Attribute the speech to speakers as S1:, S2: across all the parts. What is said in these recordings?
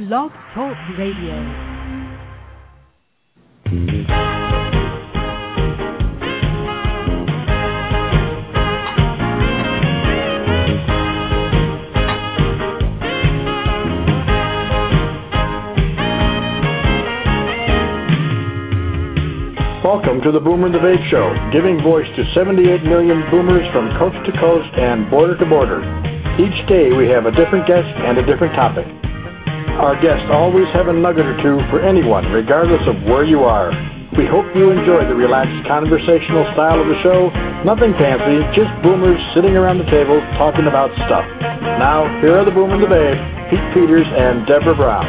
S1: Blog Talk Radio.
S2: Welcome to the Boomer and the Babe Show, giving voice to 78 million boomers from coast to coast and border to border. Each day we have a different guest and a different topic. Our guests always have a nugget or two for anyone, regardless of where you are. We hope you enjoy the relaxed conversational style of the show. Nothing fancy, just boomers sitting around the table talking about stuff. Now, here are the Boomer and the Babe, Pete Peters and Deborah Brown.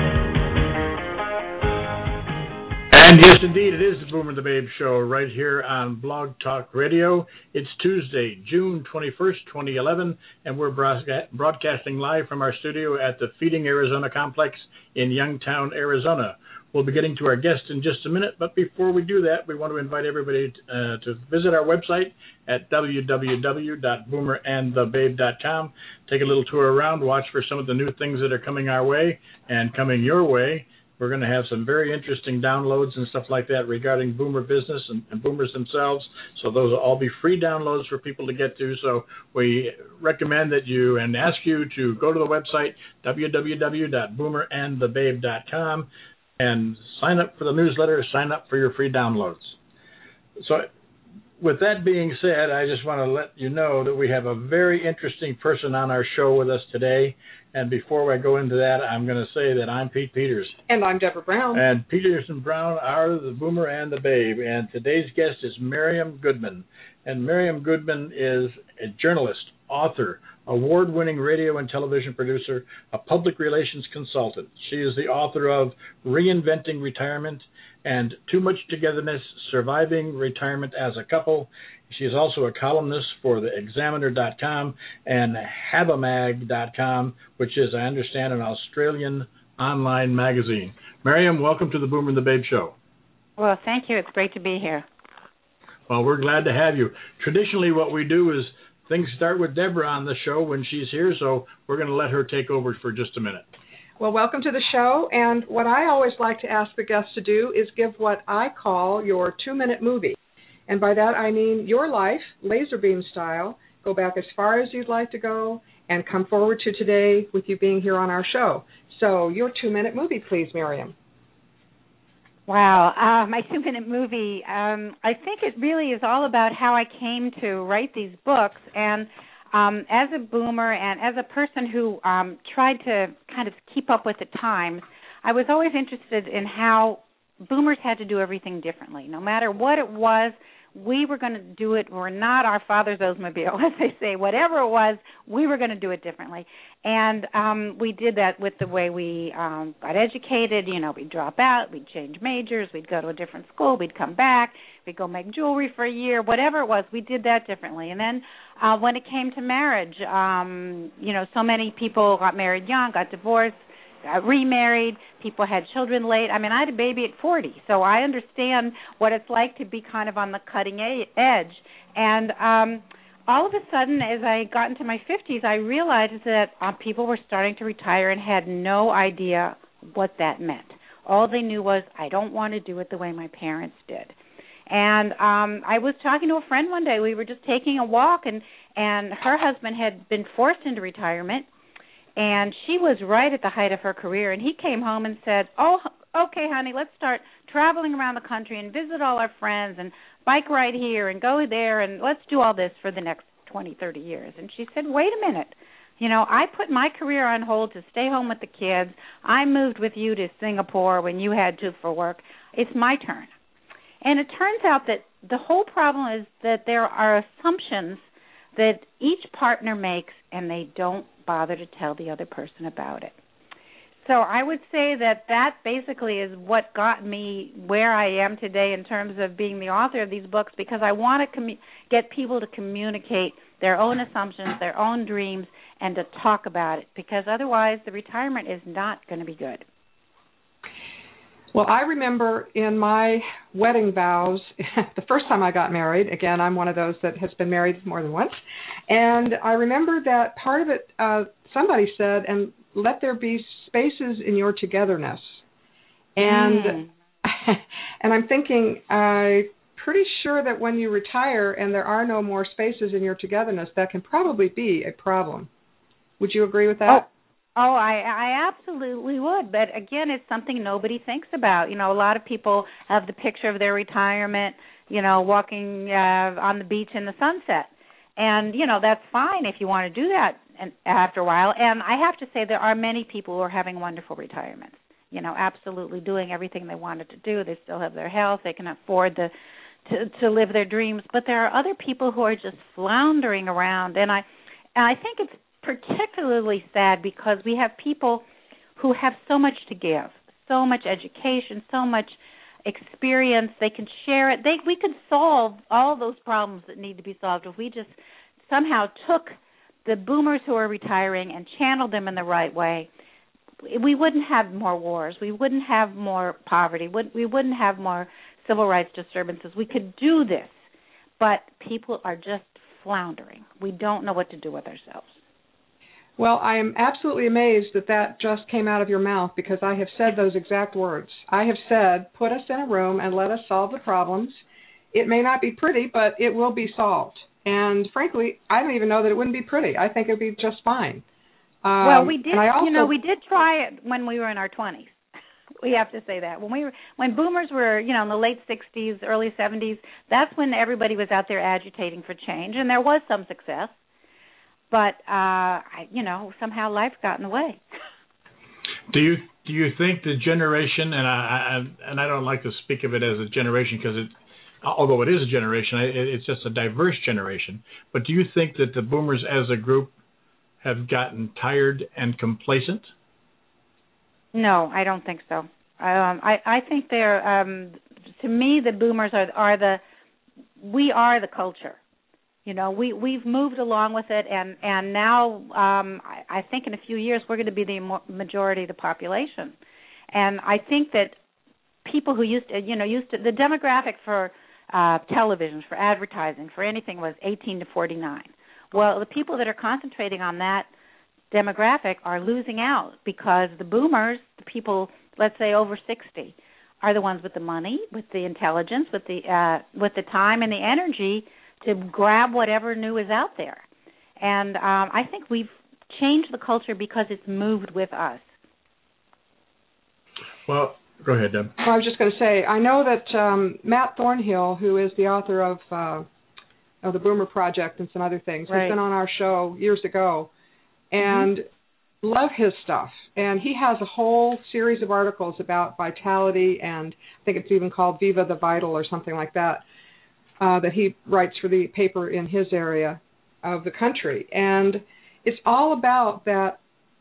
S2: And yes, indeed, it is the Boomer and the Babe Show right here on Blog Talk Radio. It's Tuesday, June 21st, 2011, and we're broadcasting live from our studio at the Feeding Arizona Complex in Youngtown, Arizona. We'll be getting to our guest in just a minute, but before we do that, we want to invite everybody to visit our website at www.boomerandthebabe.com. Take a little tour around, watch for some of the new things that are coming our way and coming your way. We're going to have some very interesting downloads and stuff like that regarding boomer business and boomers themselves. So those will all be free downloads for people to get to. So we recommend that you and ask you to go to the website, www.boomerandthebabe.com, and sign up for the newsletter, sign up for your free downloads. So with that being said, I just want to let you know that we have a very interesting person on our show with us today. And before I go into that, I'm going to say that I'm Pete Peters.
S3: And I'm Deborah Brown.
S2: And Peters and Brown are the Boomer and the Babe. And today's guest is Miriam Goodman. And Miriam Goodman is a journalist, author, award-winning radio and television producer, a public relations consultant. She is the author of Reinventing Retirement and Too Much Togetherness, Surviving Retirement as a Couple. She is also a columnist for the Examiner.com and Havamag.com, which is, I understand, an Australian online magazine. Miriam, welcome to the Boomer and the Babe Show.
S4: Well, thank you. It's great to be here.
S2: Well, we're glad to have you. Traditionally, what we do is things start with Deborah on the show when she's here, so we're going to let her take over for just a minute.
S3: Well, welcome to the show, and what I always like to ask the guests to do is give what I call your 2-minute movie. And by that I mean your life, laser beam style, go back as far as you'd like to go, and come forward to today with you being here on our show. So your 2-minute movie, please, Miriam.
S4: Wow, my 2-minute movie, I think it really is all about how I came to write these books. And as a boomer and as a person who tried to kind of keep up with the times, I was always interested in how boomers had to do everything differently. No matter what it was, we were going to do it. We're not our father's Oldsmobile, as they say. Whatever it was, we were going to do it differently. And we did that with the way we got educated. You know, we'd drop out, we'd change majors, we'd go to a different school, we'd come back, we'd go make jewelry for a year. Whatever it was, we did that differently. And then when it came to marriage, you know, so many people got married young, got divorced, remarried, people had children late. I mean, I had a baby at 40, so I understand what it's like to be kind of on the cutting edge. And all of a sudden, as I got into my 50s, I realized that people were starting to retire and had no idea what that meant. All they knew was, I don't want to do it the way my parents did. And I was talking to a friend one day. We were just taking a walk, and her husband had been forced into retirement. And she was right at the height of her career, and he came home and said, oh, okay, honey, let's start traveling around the country and visit all our friends and bike ride here and go there, and let's do all this for the next 20, 30 years. And she said, wait a minute. You know, I put my career on hold to stay home with the kids. I moved with you to Singapore when you had to for work. It's my turn. And it turns out that the whole problem is that there are assumptions that each partner makes, and they don't bother to tell the other person about it. So I would say that basically is what got me where I am today in terms of being the author of these books, because I want to get people to communicate their own assumptions, their own dreams, and to talk about it, because otherwise the retirement is not going to be good.
S3: Well, I remember in my wedding vows, the first time I got married, again, I'm one of those that has been married more than once, and I remember that part of it, somebody said, and let there be spaces in your togetherness. And and I'm thinking, pretty sure that when you retire and there are no more spaces in your togetherness, that can probably be a problem. Would you agree with that?
S4: I absolutely would. But again, it's something nobody thinks about. You know, a lot of people have the picture of their retirement, you know, walking on the beach in the sunset. And, you know, that's fine if you want to do that after a while. And I have to say there are many people who are having wonderful retirements, you know, absolutely doing everything they wanted to do. They still have their health. They can afford to live their dreams. But there are other people who are just floundering around. And I think it's particularly sad because we have people who have so much to give, so much education, so much experience. They can share it. We could solve all those problems that need to be solved if we just somehow took the boomers who are retiring and channeled them in the right way. We wouldn't have more wars. We wouldn't have more poverty. We wouldn't have more civil rights disturbances. We could do this, but people are just floundering. We don't know what to do with ourselves.
S3: Well, I am absolutely amazed that just came out of your mouth, because I have said those exact words. I have said, put us in a room and let us solve the problems. It may not be pretty, but it will be solved. And frankly, I don't even know that it wouldn't be pretty. I think it would be just fine.
S4: Well, we did. We did try it when we were in our 20s. We have to say that when boomers were, you know, in the late 60s, early 70s, that's when everybody was out there agitating for change, and there was some success. But you know, somehow life got in the way.
S2: Do you think the generation, and I don't like to speak of it as a generation because although it is a generation, it's just a diverse generation. But do you think that the boomers as a group have gotten tired and complacent?
S4: No, I don't think so. I think they're, to me, the boomers we are the culture. You know, we've moved along with it, and now I think in a few years we're going to be the majority of the population. And I think that people who used to, the demographic for television, for advertising, for anything was 18 to 49. Well, the people that are concentrating on that demographic are losing out because the boomers, the people, let's say over 60, are the ones with the money, with the intelligence, with the time and the energy to grab whatever new is out there. And I think we've changed the culture because it's moved with us.
S2: Well, go ahead, Deb.
S3: I was just going to say, I know that Matt Thornhill, who is the author of the Boomer Project and some other things,
S4: right,
S3: has been on our show years ago, and love his stuff. And he has a whole series of articles about vitality, and I think it's even called Viva the Vital or something like that, that he writes for the paper in his area of the country. And it's all about that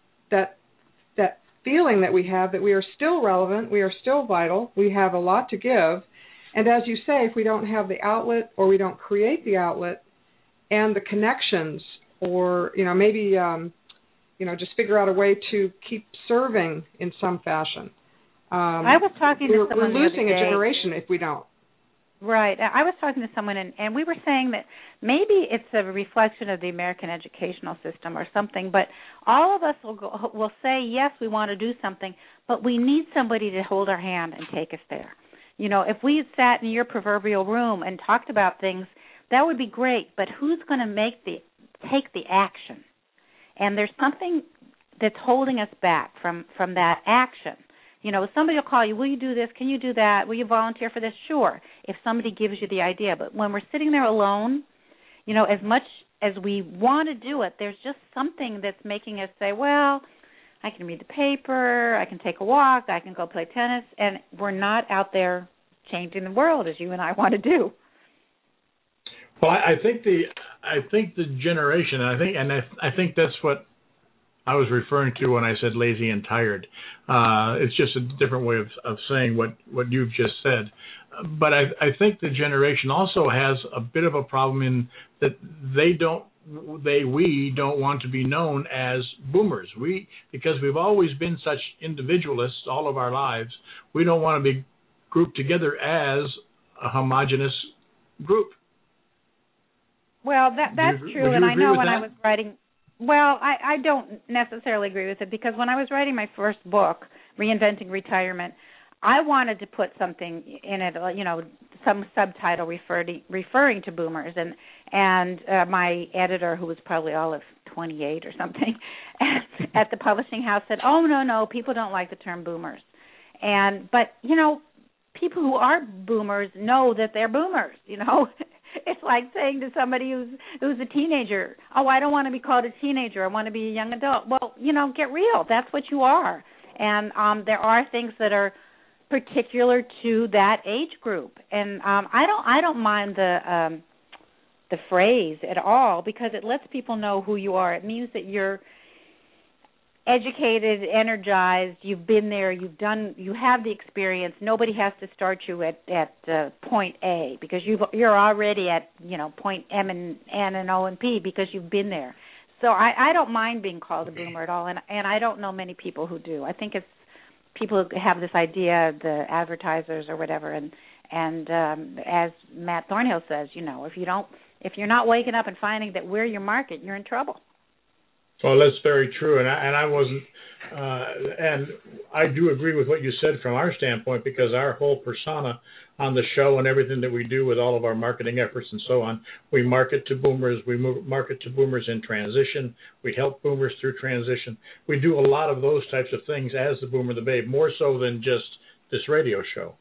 S3: feeling that we have that we are still relevant, we are still vital, we have a lot to give. And as you say, if we don't have the outlet or we don't create the outlet and the connections, or maybe just figure out a way to keep serving in some fashion.
S4: I was talking to someone
S3: we're losing
S4: the other day.
S3: A generation if we don't.
S4: Right. I was talking to someone, and we were saying that maybe it's a reflection of the American educational system or something, but all of us will say, yes, we want to do something, but we need somebody to hold our hand and take us there. You know, if we had sat in your proverbial room and talked about things, that would be great, but who's going to take the action? And there's something that's holding us back from that action. You know, somebody will call you, will you do this? Can you do that? Will you volunteer for this? Sure, if somebody gives you the idea. But when we're sitting there alone, as much as we want to do it, there's just something that's making us say, well, I can read the paper, I can take a walk, I can go play tennis, and we're not out there changing the world as you and I want to do.
S2: Well, I think the generation, I think that's what I was referring to when I said lazy and tired. It's just a different way of saying what you've just said. But I think the generation also has a bit of a problem in that we don't want to be known as boomers. Because we've always been such individualists all of our lives, we don't want to be grouped together as a homogeneous group.
S4: Well, that's true, and I know when I was writing. Well, I don't necessarily agree with it, because when I was writing my first book, Reinventing Retirement, I wanted to put something in it, some subtitle referring to boomers, and my editor, who was probably all of 28 or something, at the publishing house said, "Oh, no, people don't like the term boomers." But people who are boomers know that they're boomers, It's like saying to somebody who's a teenager, "Oh, I don't want to be called a teenager. I want to be a young adult." Well, get real. That's what you are. And there are things that are particular to that age group. And I don't mind the phrase at all, because it lets people know who you are. It means that you're educated, energized, you've been there, you have the experience. Nobody has to start you at point A, because you're already at point M and N and O and P, because you've been there. So I don't mind being called a boomer at all, and I don't know many people who do. I think it's people who have this idea, the advertisers or whatever, and as Matt Thornhill says, if you're not waking up and finding that we're your market, you're in trouble.
S2: Well, that's very true, and I wasn't, and I do agree with what you said from our standpoint, because our whole persona on the show and everything that we do with all of our marketing efforts and so on, we market to boomers. We market to boomers in transition. We help boomers through transition. We do a lot of those types of things as the Boomer the Babe, more so than just this radio show.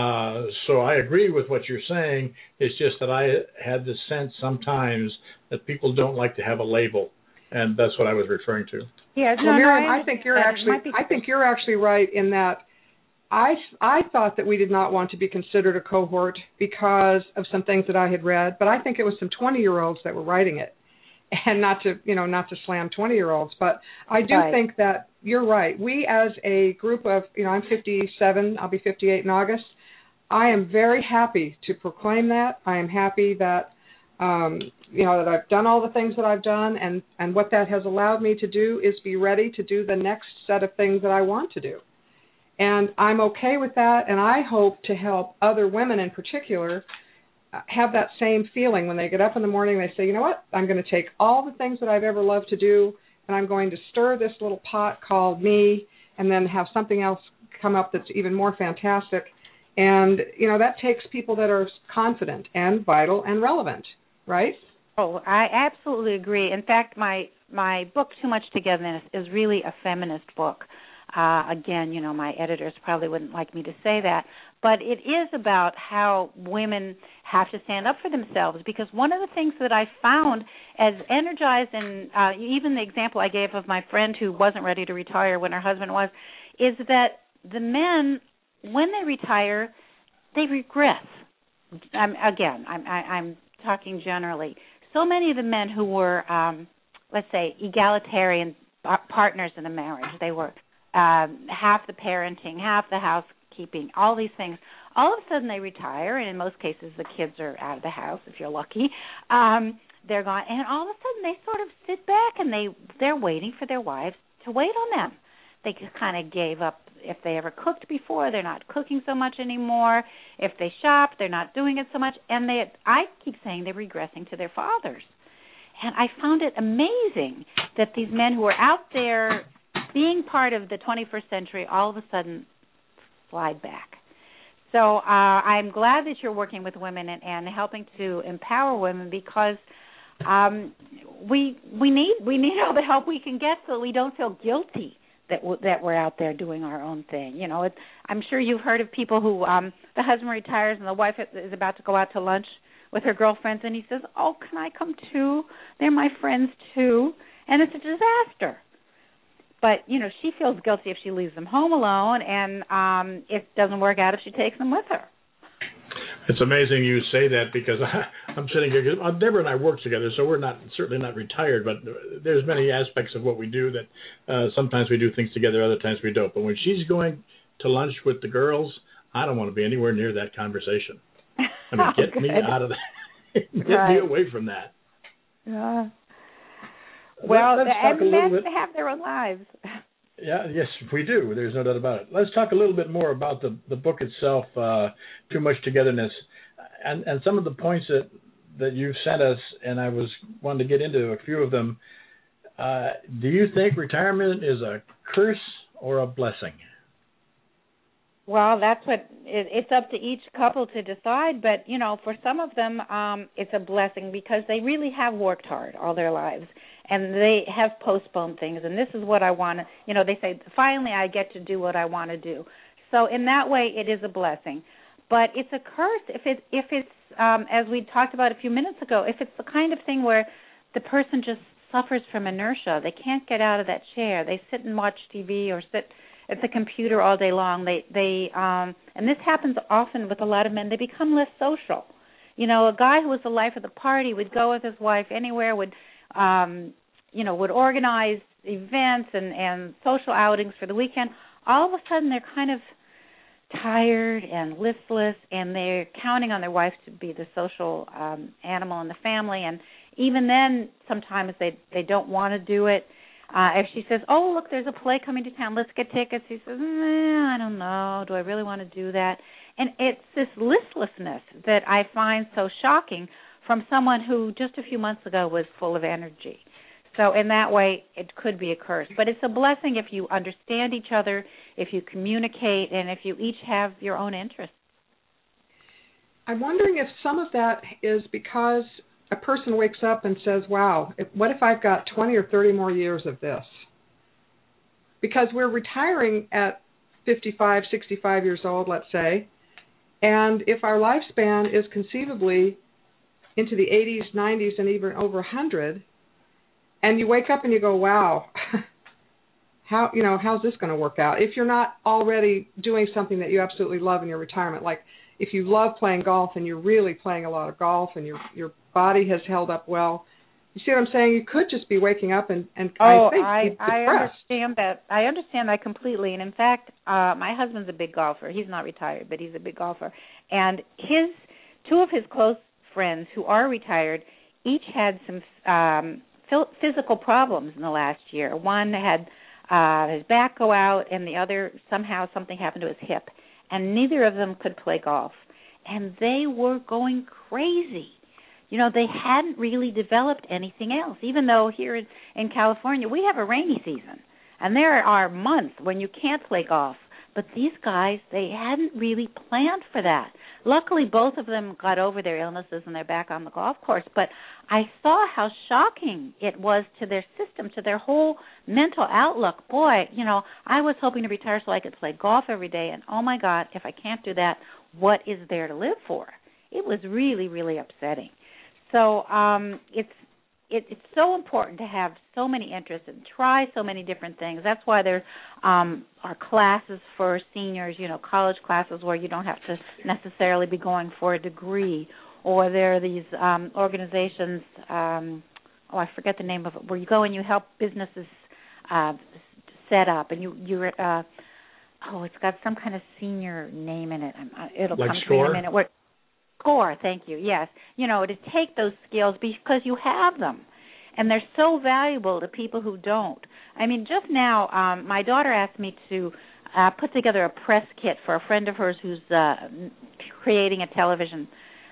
S2: So I agree with what you're saying. It's just that I had the sense sometimes that people don't like to have a label. And that's what I was referring to.
S3: Yeah, Miriam, I think you're actually right in that I thought that we did not want to be considered a cohort because of some things that I had read, but I think it was some 20-year-olds that were writing it, and not to slam 20-year-olds, but I do think that you're right. We as a group of, I'm 57, I'll be 58 in August. I am very happy to proclaim that. I am happy that that I've done all the things that I've done, and what that has allowed me to do is be ready to do the next set of things that I want to do. And I'm okay with that, and I hope to help other women in particular have that same feeling when they get up in the morning. They say, you know what, I'm going to take all the things that I've ever loved to do, and I'm going to stir this little pot called me, and then have something else come up that's even more fantastic. And, that takes people that are confident and vital and relevant, right?
S4: Oh, I absolutely agree. In fact, my book, Too Much Togetherness, is really a feminist book. Again, my editors probably wouldn't like me to say that, but it is about how women have to stand up for themselves, because one of the things that I found as energized, and even the example I gave of my friend who wasn't ready to retire when her husband was, is that the men, when they retire, they regress. I'm talking generally. So many of the men who were, let's say, egalitarian partners in a marriage, they were half the parenting, half the housekeeping, all these things. All of a sudden they retire, and in most cases the kids are out of the house, if you're lucky. They're gone, and all of a sudden they sort of sit back and they're waiting for their wives to wait on them. They kind of gave up. If they ever cooked before, they're not cooking so much anymore. If they shop, they're not doing it so much. And I keep saying they're regressing to their fathers. And I found it amazing that these men who are out there being part of the 21st century all of a sudden slide back. So I'm glad that you're working with women and helping to empower women, because we need all the help we can get so we don't feel guilty that we're out there doing our own thing. I'm sure you've heard of people who the husband retires and the wife is about to go out to lunch with her girlfriends, and he says, "Oh, can I come too? They're my friends too." And it's a disaster. But, she feels guilty if she leaves them home alone, and it doesn't work out if she takes them with her.
S2: It's amazing you say that, because I'm sitting here. Deborah and I work together, so we're certainly not retired, but there's many aspects of what we do that sometimes we do things together, other times we don't. But when she's going to lunch with the girls, I don't want to be anywhere near that conversation. I mean, get me out of that. Get me away from that.
S4: Yeah. Well, and men have their own lives.
S2: Yeah, yes, we do. There's no doubt about it. Let's talk a little bit more about the book itself, Too Much Togetherness, and some of the points that you've sent us, and I wanted to get into a few of them. Do you think retirement is a curse or a blessing?
S4: Well, that's what it's up to each couple to decide. But, for some of them, it's a blessing because they really have worked hard all their lives. And they have postponed things. And this is what I want to, they say, finally I get to do what I want to do. So in that way, it is a blessing. But it's a curse if it's as we talked about a few minutes ago, if it's the kind of thing where the person just suffers from inertia. They can't get out of that chair. They sit and watch TV or sit at the computer all day long. They and this happens often with a lot of men. They become less social. A guy who was the life of the party would go with his wife anywhere, would organize events and social outings for the weekend. All of a sudden, they're kind of tired and listless, and they're counting on their wife to be the social animal in the family. And even then, sometimes they don't want to do it. If she says, "Oh, look, there's a play coming to town, let's get tickets," he says, "I don't know. Do I really want to do that?" And it's this listlessness that I find so shocking from someone who just a few months ago was full of energy. So in that way, it could be a curse. But it's a blessing if you understand each other, if you communicate, and if you each have your own interests.
S3: I'm wondering if some of that is because a person wakes up and says, wow, what if I've got 20 or 30 more years of this? Because we're retiring at 55, 65 years old, let's say, and if our lifespan is conceivably into the 80s, 90s, and even over 100, and you wake up and you go, wow, how's this going to work out? If you're not already doing something that you absolutely love in your retirement, like if you love playing golf and you're really playing a lot of golf and your body has held up well, you see what I'm saying? You could just be waking up and
S4: I understand that. I understand that completely. And in fact, my husband's a big golfer. He's not retired, but he's a big golfer. And two of his close friends who are retired each had some physical problems in the last year. One had his back go out, and the other somehow something happened to his hip. And neither of them could play golf. And they were going crazy. They hadn't really developed anything else, even though here in California we have a rainy season. And there are months when you can't play golf. But these guys, they hadn't really planned for that. Luckily, both of them got over their illnesses and they're back on the golf course. But I saw how shocking it was to their system, to their whole mental outlook. Boy, I was hoping to retire so I could play golf every day. And, oh, my God, if I can't do that, what is there to live for? It was really, really upsetting. So it's so important to have so many interests and try so many different things. That's why there are classes for seniors, college classes where you don't have to necessarily be going for a degree. Or there are these organizations, I forget the name of it, where you go and you help businesses set up. And you're it's got some kind of senior name in it. It'll
S2: like
S4: come
S2: SCORE?
S4: to me in a minute. SCORE, thank you, yes. To take those skills because you have them. And they're so valuable to people who don't. I mean, just now, my daughter asked me to put together a press kit for a friend of hers who's creating a television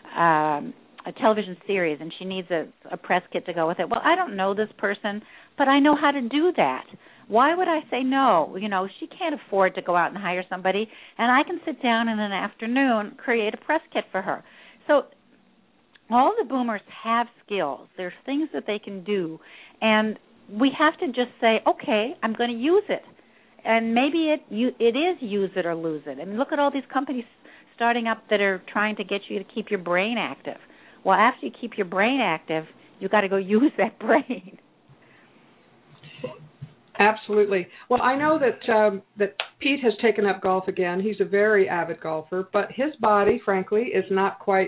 S4: series, and she needs a press kit to go with it. Well, I don't know this person, but I know how to do that. Why would I say no? She can't afford to go out and hire somebody, and I can sit down in an afternoon, create a press kit for her. So all the boomers have skills. There's things that they can do, and we have to just say, okay, I'm going to use it. And maybe it is use it or lose it. I mean, look at all these companies starting up that are trying to get you to keep your brain active. Well, after you keep your brain active, you've got to go use that brain.
S3: Absolutely. Well, I know that Pete has taken up golf again. He's a very avid golfer, but his body, frankly, is not quite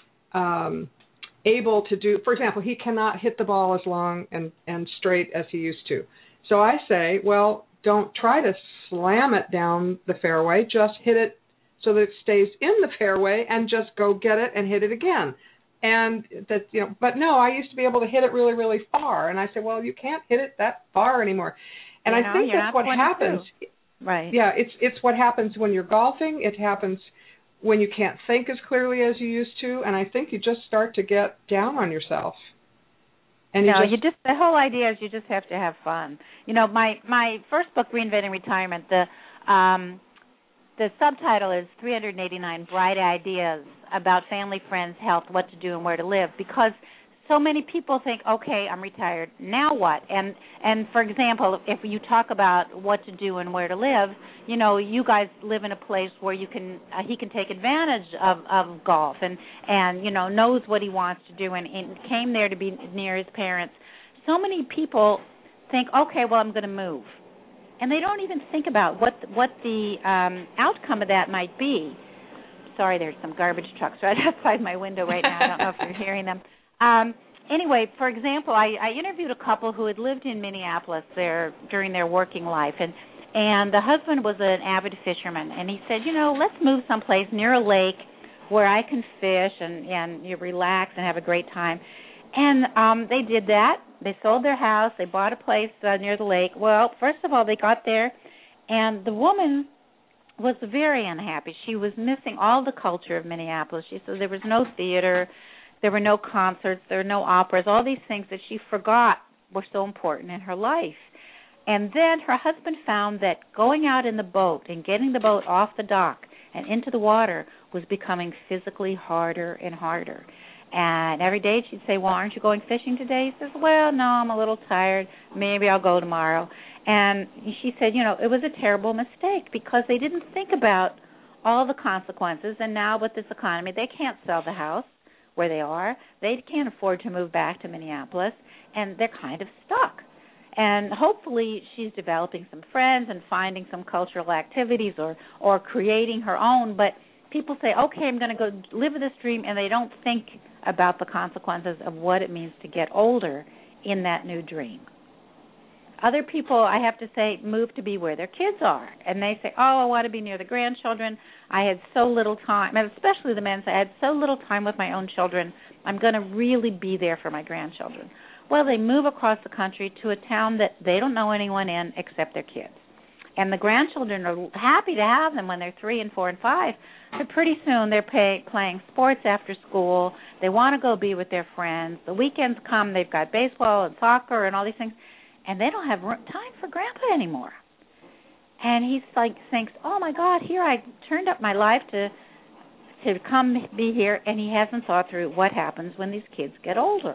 S3: able to do. For example, he cannot hit the ball as long and straight as he used to. So I say, well, don't try to slam it down the fairway. Just hit it so that it stays in the fairway, and just go get it and hit it again. And that, but no, I used to be able to hit it really, really far. And I said, well, you can't hit it that far anymore. And I think that's what happens.
S4: Right.
S3: Yeah, it's what happens when you're golfing. It happens when you can't think as clearly as you used to. And I think you just start to get down on yourself. And
S4: no, the whole idea is you just have to have fun. You know, my first book, Reinventing Retirement, the subtitle is 389 Bright Ideas about Family, Friends, Health, What to Do, and Where to Live, because so many people think, okay, I'm retired, now what? And for example, if you talk about what to do and where to live, you know, you guys live in a place where you can he can take advantage of golf and you know, knows what he wants to do and came there to be near his parents. So many people think, okay, well, I'm going to move. And they don't even think about what the outcome of that might be. Sorry, there's some garbage trucks right outside my window right now. I don't know if you're hearing them. Anyway, for example, I interviewed a couple who had lived in Minneapolis there during their working life, and the husband was an avid fisherman, and he said, you know, let's move someplace near a lake where I can fish and you relax and have a great time. And they did that. They sold their house. They bought a place near the lake. Well, first of all, they got there, and the woman was very unhappy. She was missing all the culture of Minneapolis. She said there was no theater, there were no concerts, there were no operas, all these things that she forgot were so important in her life. And then her husband found that going out in the boat and getting the boat off the dock and into the water was becoming physically harder and harder. And every day she'd say, well, aren't you going fishing today? He says, well, no, I'm a little tired. Maybe I'll go tomorrow. And she said, you know, it was a terrible mistake because they didn't think about all the consequences. And now with this economy, they can't sell the house where they are. They can't afford to move back to Minneapolis, and they're kind of stuck. And hopefully she's developing some friends and finding some cultural activities or creating her own. But people say, okay, I'm going to go live this dream, and they don't think about the consequences of what it means to get older in that new dream. Other people, I have to say, move to be where their kids are. And they say, oh, I want to be near the grandchildren. I had so little time, and especially the men say, I had so little time with my own children. I'm going to really be there for my grandchildren. Well, they move across the country to a town that they don't know anyone in except their kids. And the grandchildren are happy to have them when they're 3 and 4 and 5. But pretty soon they're playing sports after school. They want to go be with their friends. The weekends come, they've got baseball and soccer and all these things. And they don't have time for Grandpa anymore. And he's like, thinks, oh, my God, here I turned up my life to come be here, and he hasn't thought through what happens when these kids get older.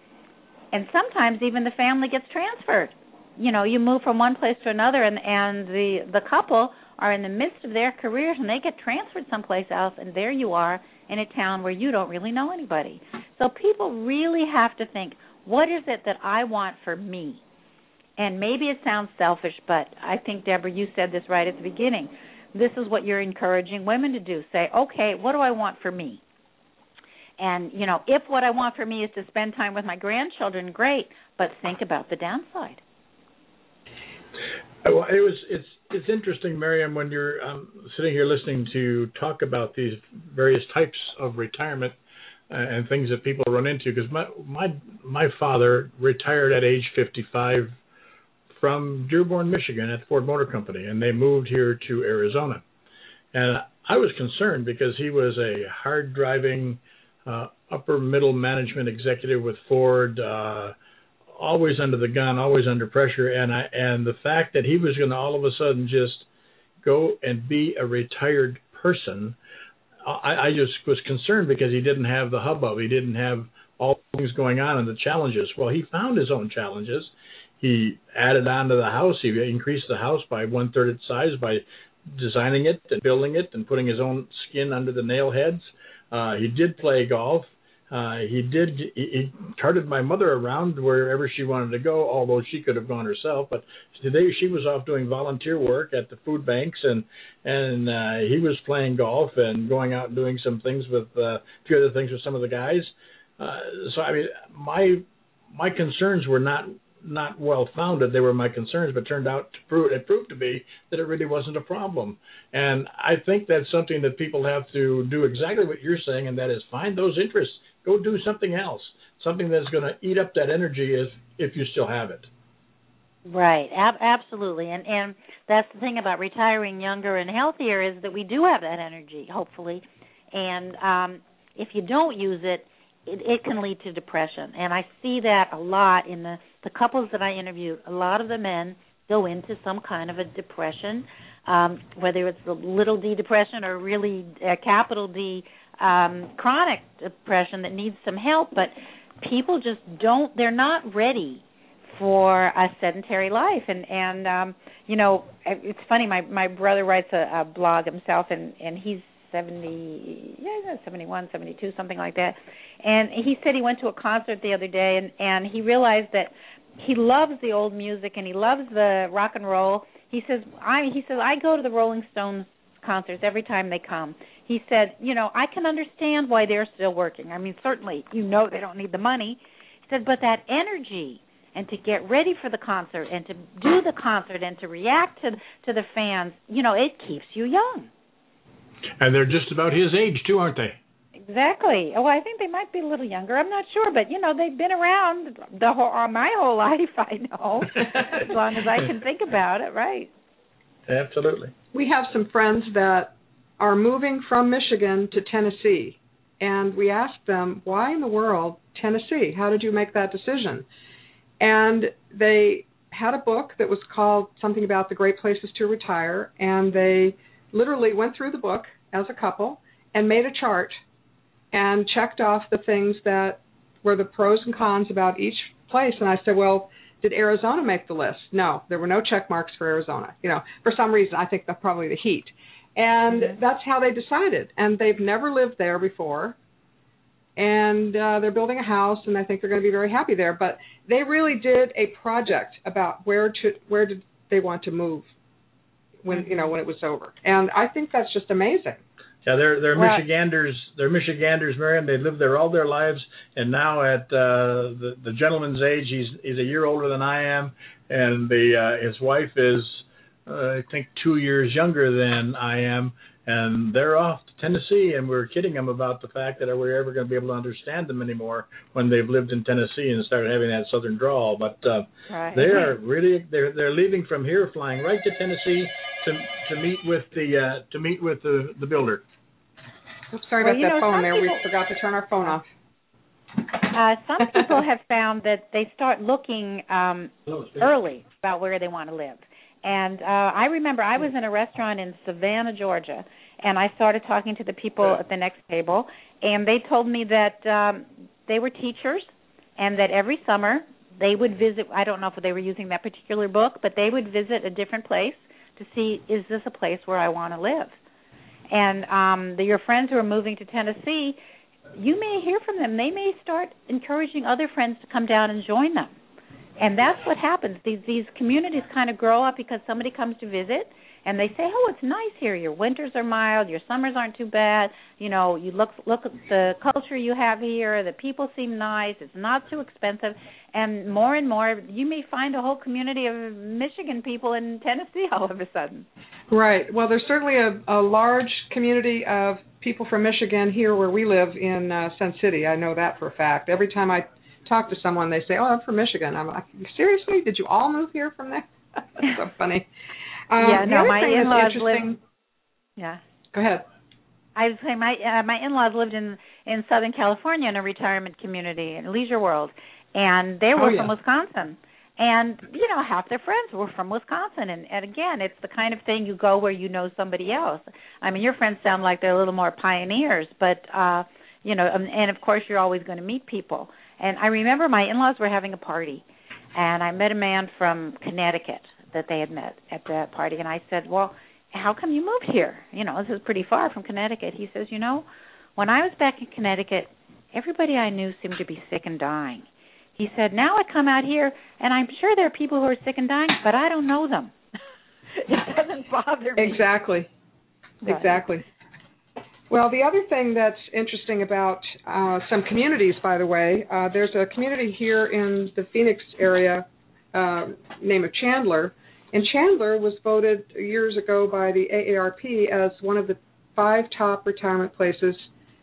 S4: And sometimes even the family gets transferred. You know, you move from one place to another, and the couple are in the midst of their careers, and they get transferred someplace else, and there you are in a town where you don't really know anybody. So people really have to think, what is it that I want for me? And maybe it sounds selfish, but I think, Deborah, you said this right at the beginning. This is what you're encouraging women to do. Say, okay, what do I want for me? And, you know, if what I want for me is to spend time with my grandchildren, great, but think about the downside.
S2: Well, it's interesting, Miriam, when you're sitting here listening to talk about these various types of retirement and things that people run into, because my father retired at age 55 from Dearborn, Michigan at Ford Motor Company, and they moved here to Arizona. And I was concerned because he was a hard-driving, upper middle management executive with Ford, always under the gun, always under pressure, and the fact that he was going to all of a sudden just go and be a retired person, I just was concerned because he didn't have the hubbub, he didn't have all things going on and the challenges. Well, he found his own challenges. He added on to the house. He increased the house by 1/3 its size by designing it and building it and putting his own skin under the nail heads. He did play golf. He carted my mother around wherever she wanted to go, although she could have gone herself. But today she was off doing volunteer work at the food banks, and he was playing golf and going out and doing some things with a few other things with some of the guys. So I mean, my concerns were not well founded. They were my concerns, but it proved to be that it really wasn't a problem. And I think that's something that people have to do exactly what you're saying, and that is find those interests. Go do something else, something that's going to eat up that energy if you still have it.
S4: Right, absolutely. And that's the thing about retiring younger and healthier is that we do have that energy, hopefully. And if you don't use it,
S1: it can lead to depression. And I see that a lot in the couples that I interview. A lot of the men go into some kind of a depression, whether it's a little d depression or really a capital D chronic depression that needs some help. But people just they're not ready for a sedentary life. And you know, it's funny, my brother writes a blog himself, and he's 71, 72, something like that. And he said he went to a concert the other day, and he realized that he loves the old music and he loves the rock and roll. He says I go to the Rolling Stones concerts every time they come. He said, you know, I can understand why they're still working. I mean, certainly, you know, they don't need the money. He said, but that energy and to get ready for the concert and to do the concert and to react to the fans, you know, it keeps you young.
S2: And they're just about his age, too, aren't they?
S1: Exactly. Oh, I think they might be a little younger. I'm not sure, but, you know, they've been around my whole life, I know, as long as I can think about it, right?
S2: Absolutely.
S3: We have some friends that are moving from Michigan to Tennessee, and we asked them, why in the world Tennessee? How did you make that decision? And they had a book that was called something about the great places to retire, and they literally went through the book as a couple and made a chart and checked off the things that were the pros and cons about each place. And I said, well, did Arizona make the list? No, there were no check marks for Arizona. You know, for some reason, I think that's probably the heat. And that's how they decided. And they've never lived there before. And they're building a house, and I think they're going to be very happy there. But they really did a project about where did they want to move when it was over. And I think that's just amazing.
S2: Yeah, they're Michiganders. They're Michiganders, Miriam. They lived there all their lives, and now at the gentleman's age, he's a year older than I am, and his wife is I think 2 years younger than I am, and they're off to Tennessee. And we're kidding them about the fact that we're ever going to be able to understand them anymore when they've lived in Tennessee and started having that southern drawl. But they are really they're leaving from here, flying right to Tennessee to meet with the builder.
S3: Oops, sorry about that phone there. We forgot to turn our phone off.
S1: Some people have found that they start looking early about where they want to live. And I remember I was in a restaurant in Savannah, Georgia, and I started talking to the people at the next table, and they told me that they were teachers and that every summer they would visit, I don't know if they were using that particular book, but they would visit a different place to see, is this a place where I want to live? And your friends who are moving to Tennessee, you may hear from them. They may start encouraging other friends to come down and join them. And that's what happens. These communities kind of grow up because somebody comes to visit, and they say, oh, it's nice here. Your winters are mild. Your summers aren't too bad. You know, you look at the culture you have here. The people seem nice. It's not too expensive. And more, you may find a whole community of Michigan people in Tennessee all of a sudden.
S3: Right. Well, there's certainly a large community of people from Michigan here where we live in Sun City. I know that for a fact. Every time I talk to someone, they say, oh, I'm from Michigan. I'm like, seriously? Did you all move here from there? That's so funny.
S1: My in-laws live. Yeah.
S3: Go ahead.
S1: I was saying my in-laws lived in Southern California in a retirement community in Leisure World, and they were from Wisconsin. And, you know, half their friends were from Wisconsin. And again, it's the kind of thing you go where you know somebody else. I mean, your friends sound like they're a little more pioneers, but, you know, and of course you're always going to meet people. And I remember my in-laws were having a party, and I met a man from Connecticut that they had met at the party. And I said, well, how come you moved here? You know, this is pretty far from Connecticut. He says, you know, when I was back in Connecticut, everybody I knew seemed to be sick and dying. He said, now I come out here, and I'm sure there are people who are sick and dying, but I don't know them. It doesn't bother me.
S3: Exactly. Right. Exactly. Well, the other thing that's interesting about some communities, by the way, there's a community here in the Phoenix area named Chandler, and Chandler was voted years ago by the AARP as one of the 5 top retirement places,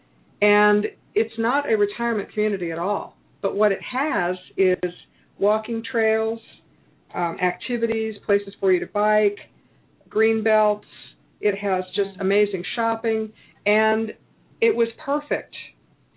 S3: and it's not a retirement community at all. But what it has is walking trails, activities, places for you to bike, green belts. It has just amazing shopping, and it was perfect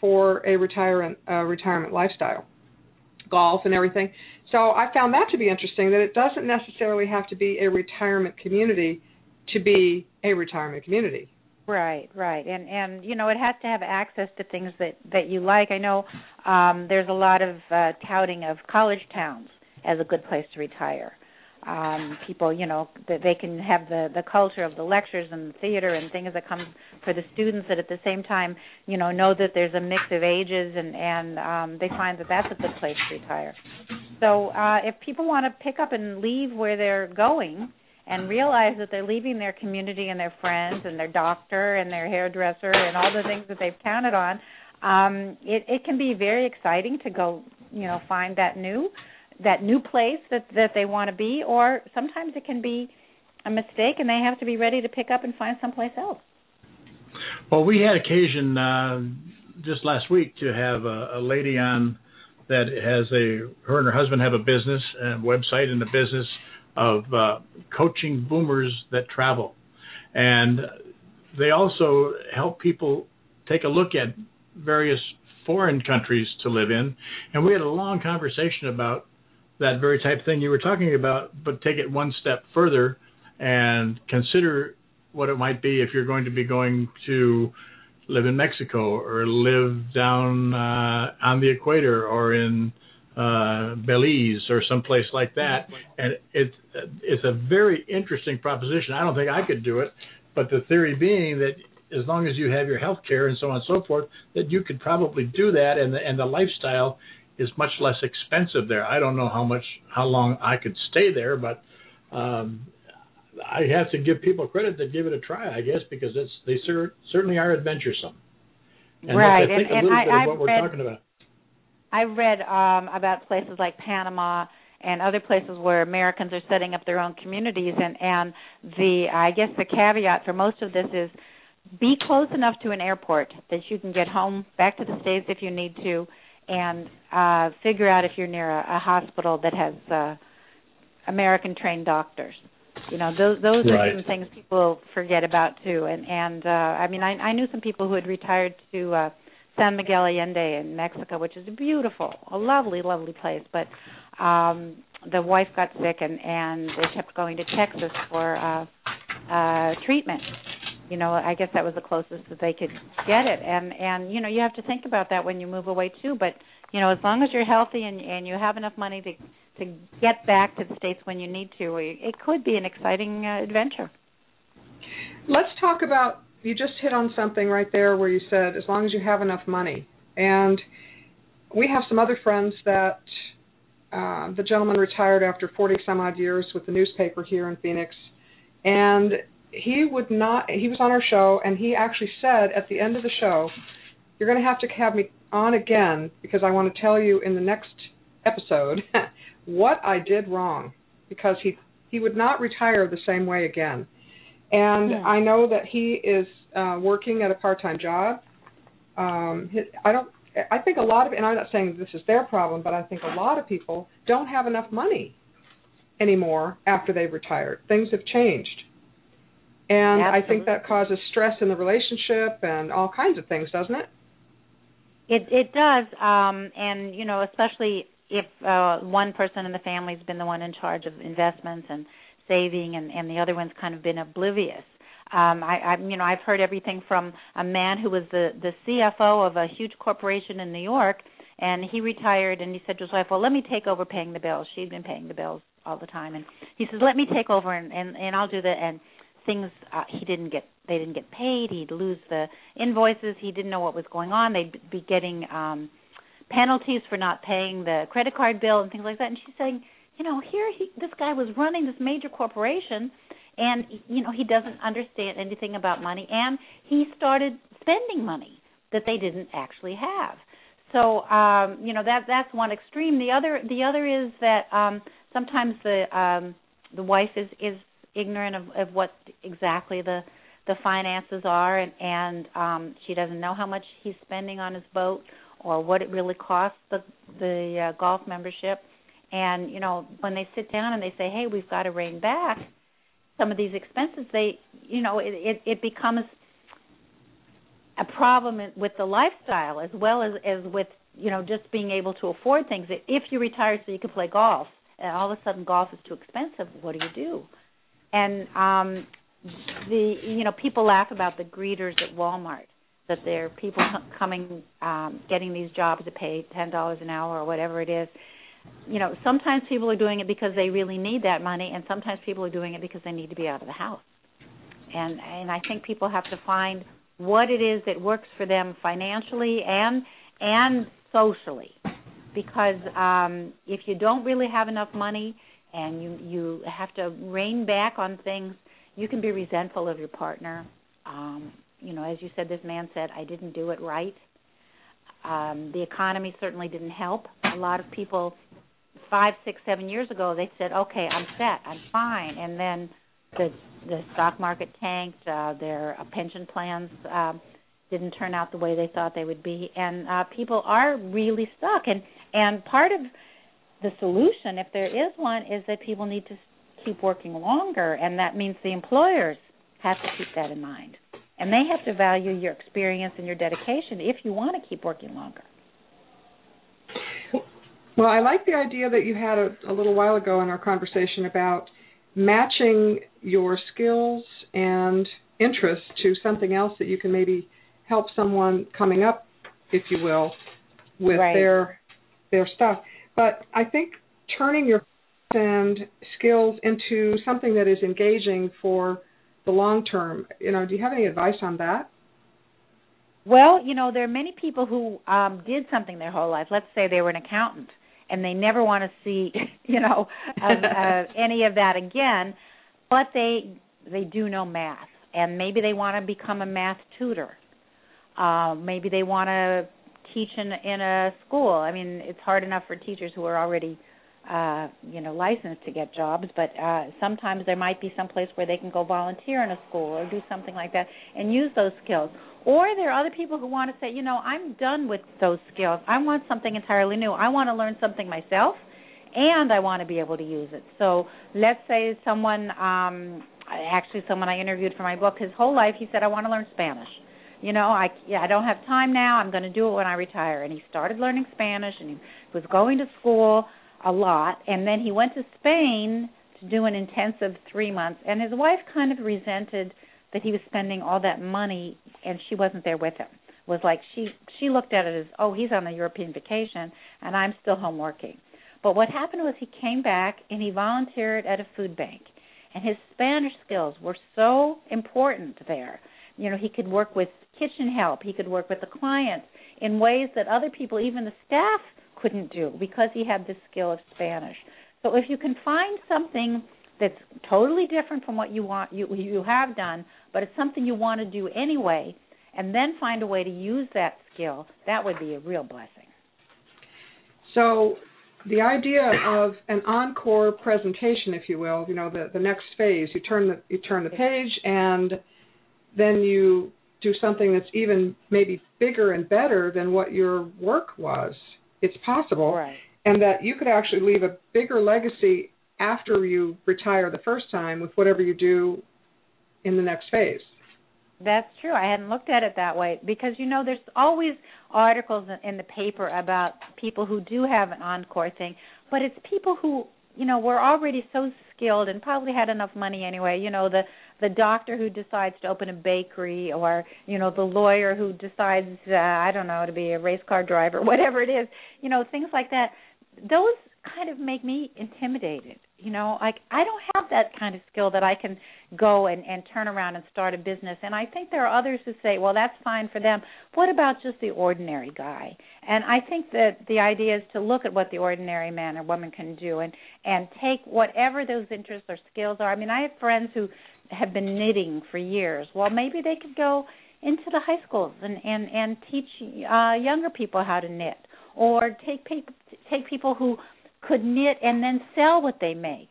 S3: for a retirement lifestyle, golf and everything. So I found that to be interesting, that it doesn't necessarily have to be a retirement community to be a retirement community.
S4: Right. And you know, it has to have access to things that you like. I know there's a lot of touting of college towns as a good place to retire. People, you know, that they can have the culture of the lectures and the theater and things that come for the students, that at the same time, you know that there's a mix of ages, and they find that that's a good place to retire. So if people want to pick up and leave where they're going and realize that they're leaving their community and their friends and their doctor and their hairdresser and all the things that they've counted on, it can be very exciting to go, you know, find that new place that they want to be, or sometimes it can be a mistake and they have to be ready to pick up and find someplace else.
S2: Well, we had occasion just last week to have a lady on that has her and her husband have a business, a website and a business of coaching boomers that travel. And they also help people take a look at various foreign countries to live in. And we had a long conversation about that very type of thing you were talking about, but take it one step further and consider what it might be if you're going to be going to live in Mexico or live down on the equator or in Belize or someplace like that. And it's a very interesting proposition. I don't think I could do it, but the theory being that as long as you have your health care and so on and so forth, that you could probably do that, and the lifestyle is much less expensive there. I don't know how long I could stay there, but I have to give people credit that give it a try, I guess, because they certainly are adventuresome. And
S4: right,
S2: I think a little bit of what we're talking about.
S4: I've read about places like Panama and other places where Americans are setting up their own communities, and I guess the caveat for most of this is be close enough to an airport that you can get home back to the States if you need to, and figure out if you're near a hospital that has American-trained doctors. You know, those are some things people forget about too. And I mean, I knew some people who had retired to San Miguel Allende in Mexico, which is a lovely, lovely place. But the wife got sick, and they kept going to Texas for treatment. You know, I guess that was the closest that they could get it. And you know, you have to think about that when you move away too. But you know, as long as you're healthy and you have enough money to get back to the States when you need to, it could be an exciting adventure.
S3: Let's talk about, you just hit on something right there where you said as long as you have enough money. And we have some other friends that the gentleman retired after 40 some odd years with the newspaper here in Phoenix, and he was on our show, and he actually said at the end of the show, you're going to have me on again because I want to tell you in the next episode what I did wrong, because he would not retire the same way again. And I know that he is working at a part-time job. I think a lot of, and I'm not saying this is their problem, but I think a lot of people don't have enough money anymore after they've retired. Things have changed. And absolutely. I think that causes stress in the relationship and all kinds of things, doesn't it?
S4: It does, and, you know, especially if one person in the family has been the one in charge of investments and saving, and the other one's kind of been oblivious. I've heard everything from a man who was the CFO of a huge corporation in New York, and he retired, and he said to his wife, well, let me take over paying the bills. She'd been paying the bills all the time, and he says, let me take over, and I'll do that, and things they didn't get paid. He'd lose the invoices. He didn't know what was going on. They'd be getting penalties for not paying the credit card bill and things like that. And she's saying, you know, this guy was running this major corporation, and you know, he doesn't understand anything about money, and he started spending money that they didn't actually have. So you know, that's one extreme. The other is that sometimes the wife is ignorant of what exactly the finances are, and she doesn't know how much he's spending on his boat or what it really costs the golf membership. And you know, when they sit down and they say, hey, we've got to rein back some of these expenses, it becomes
S1: a problem with the lifestyle as well as with, just being able to afford things. If you retire so you can play golf, and all of a sudden golf is too expensive, what do? And people laugh about the greeters at Walmart, that there are people coming, getting these jobs to pay $10 an hour or whatever it is. Sometimes people are doing it because they really need that money, and sometimes people are doing it because they need to be out of the house. And I think people have to find what it is that works for them financially and socially, because if you don't really have enough money and you have to rein back on things, you can be resentful of your partner. As you said, this man said, I didn't do it right. The economy certainly didn't help. A lot of people 5, 6, 7 years ago, they said, okay, I'm set, I'm fine. And then the stock market tanked, their pension plans didn't turn out the way they thought they would be, and people are really stuck. And part of the solution, if there is one, is that people need to keep working longer, and that means the employers have to keep that in mind. And they have to value your experience and your dedication if you want to keep working longer.
S3: Well, I like the idea that you had a little while ago in our conversation about matching your skills and interests to something else that you can maybe help someone coming up, if you will, with their stuff. But I think turning your and skills into something that is engaging for the long term, do you have any advice on that?
S1: Well, there are many people who did something their whole life. Let's say they were an accountant, and they never want to see, any of that again, but they do know math, and maybe they want to become a math tutor. Maybe they want to teach in a school. I mean, it's hard enough for teachers who are already, licensed to get jobs, but sometimes there might be some place where they can go volunteer in a school or do something like that and use those skills. Or there are other people who want to say, I'm done with those skills. I want something entirely new. I want to learn something myself, and I want to be able to use it. So let's say someone I interviewed for my book, his whole life he said, I want to learn Spanish. I don't have time now. I'm going to do it when I retire. And he started learning Spanish, and he was going to school a lot. And then he went to Spain to do an intensive 3 months. And his wife kind of resented that he was spending all that money and she wasn't there with him. It was like she looked at it as, oh, he's on a European vacation and I'm still home working. But what happened was he came back and he volunteered at a food bank. And his Spanish skills were so important there. He could work with kitchen help. He could work with the clients in ways that other people, even the staff, couldn't do because he had this skill of Spanish. So if you can find something that's totally different from what you want, you have done, but it's something you want to do anyway, and then find a way to use that skill, that would be a real blessing.
S3: So the idea of an encore presentation, if you will, the next phase, you turn the page and then you do something that's even maybe bigger and better than what your work was. It's possible.
S1: Right.
S3: And that you could actually leave a bigger legacy after you retire the first time with whatever you do in the next phase.
S1: That's true. I hadn't looked at it that way because, there's always articles in the paper about people who do have an encore thing, but it's people who, were already so skilled and probably had enough money anyway. The doctor who decides to open a bakery or, the lawyer who decides, to be a race car driver, whatever it is, things like that. Those kind of make me intimidated. I don't have that kind of skill that I can go and turn around and start a business. And I think there are others who say, well, that's fine for them. What about just the ordinary guy? And I think that the idea is to look at what the ordinary man or woman can do and take whatever those interests or skills are. I mean, I have friends who have been knitting for years. Well, maybe they could go into the high schools and teach younger people how to knit, or take people who could knit and then sell what they make.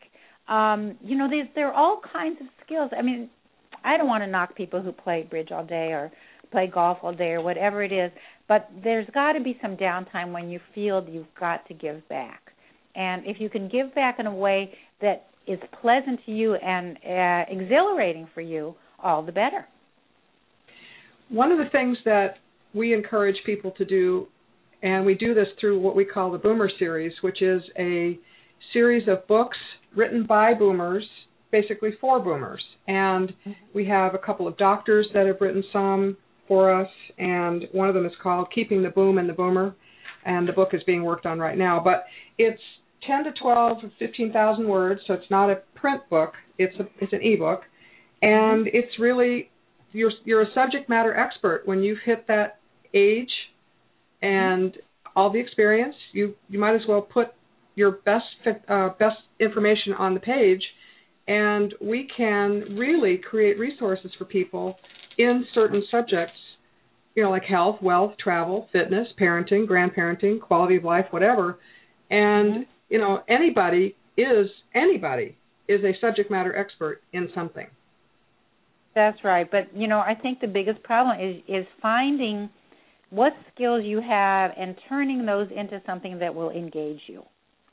S1: There are all kinds of skills. I mean, I don't want to knock people who play bridge all day or play golf all day or whatever it is, but there's got to be some downtime when you feel you've got to give back. And if you can give back in a way that is pleasant to you and exhilarating for you, all the better.
S3: one of the things that we encourage people to do, and we do this through what we call the Boomer Series, which is a series of books written by boomers, basically for boomers. And we have a couple of doctors that have written some for us, and one of them is called Keeping the Boom and the Boomer, and the book is being worked on right now. But it's 10 to 12 or 15,000 words, so it's not a print book. It's an e-book. And it's really, you're a subject matter expert. When you've hit that age and all the experience, you might as well put your best information on the page, and we can really create resources for people in certain subjects, like health, wealth, travel, fitness, parenting, grandparenting, quality of life, whatever. And anybody is a subject matter expert in something.
S1: That's right. But, I think the biggest problem is finding what skills you have and turning those into something that will engage you.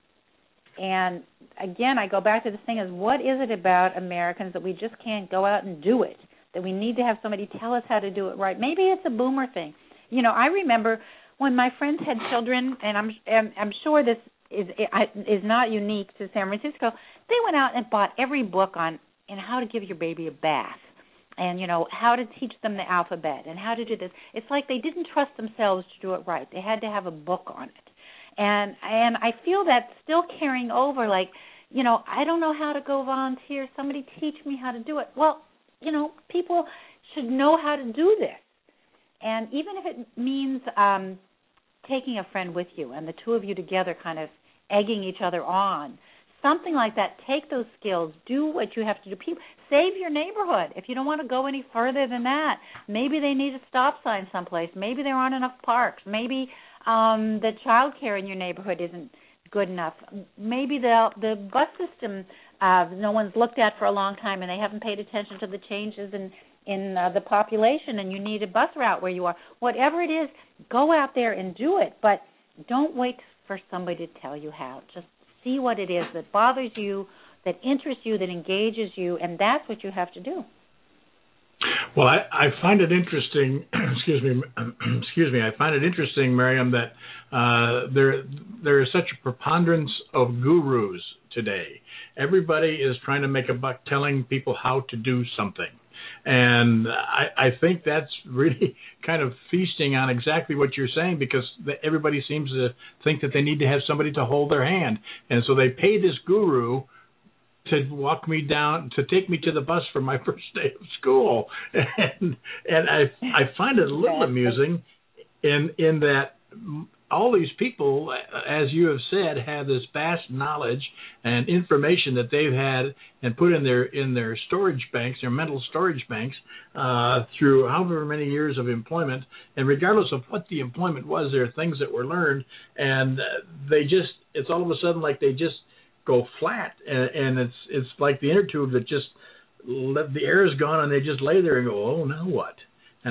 S1: And, again, I go back to the thing is, what is it about Americans that we just can't go out and do it, that we need to have somebody tell us how to do it right? Maybe it's a boomer thing. I remember when my friends had children, and I'm sure this is not unique to San Francisco, they went out and bought every book on how to give your baby a bath, and, how to teach them the alphabet and how to do this. It's like they didn't trust themselves to do it right. They had to have a book on it. And I feel that still carrying over, like, I don't know how to go volunteer. Somebody teach me how to do it. Well, people should know how to do this. And even if it means taking a friend with you and the two of you together kind of egging each other on, something like that, take those skills, do what you have to do. Save your neighborhood. If you don't want to go any further than that, maybe they need a stop sign someplace. Maybe there aren't enough parks. Maybe the child care in your neighborhood isn't good enough. Maybe the bus system no one's looked at for a long time and they haven't paid attention to the changes in the population, and you need a bus route where you are. Whatever it is, go out there and do it, but don't wait for somebody to tell you how. Just see what it is that bothers you, that interests you, that engages you, and that's what you have to do.
S2: Well, I find it interesting. Excuse me. I find it interesting, Miriam, that there is such a preponderance of gurus today. Everybody is trying to make a buck telling people how to do something, and I think that's really kind of feasting on exactly what you're saying, because everybody seems to think that they need to have somebody to hold their hand, and so they pay this guru to walk me down, to take me to the bus for my first day of school. And I find it a little amusing in that all these people, as you have said, have this vast knowledge and information that they've had and put in their storage banks, their mental storage banks, through however many years of employment. And regardless of what the employment was, there are things that were learned, and it's all of a sudden like they just go flat, and it's like the inner tube that just the air is gone, and they just lay there and go, oh, now what? And